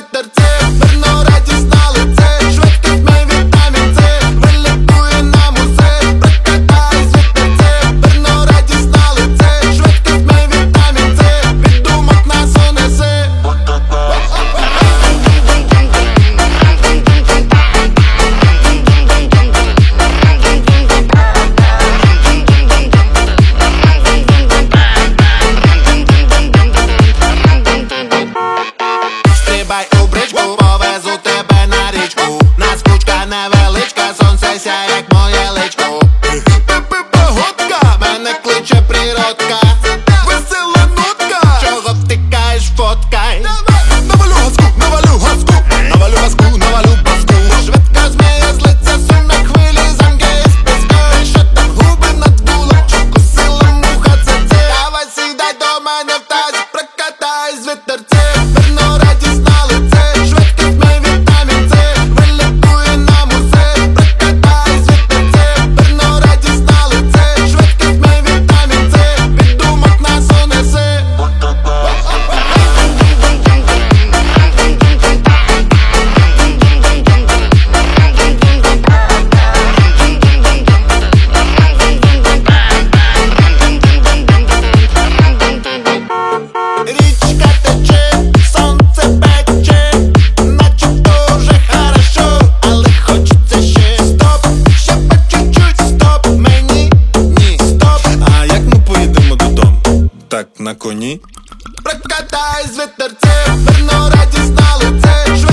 вітерце, верно радість на лице, швидкість мій вітамін С, вилікує нам усе, прокатаюсь вітерце, верно радість на лице, швидкість мій вітамін С, від думок нас унесе. Стрибай у бричку, повезу тебе на річку. Нас кучка невеличка, сонце сяє, як моє личко. Погодка, мене кличе природка. Весела нотка, чого втикаєш, фоткай. Навалю газку, навалю газку, навалю баску, навалю баску. Швидко зміє з лиця, сумна хвилі, замки із піску. І що там губи надула, вкусила муха, це. Давай сідай до мене в тазі, прокатай з вітерце. Верно радість на лице, швидкість мій вітамін С, вилікує нам усе, прокатай з вітерце. Верно радість на лице, швидкість мій вітамін С, від думок нас унесе. Річка тече, сонце пече, наче дуже хорошо, але хочеться ще. Стоп, ще по чуть-чуть, стоп, мені ні, стоп. А як ми поїдемо додому? Так, на коні? Прокатай з вітерце, верно радість на лице,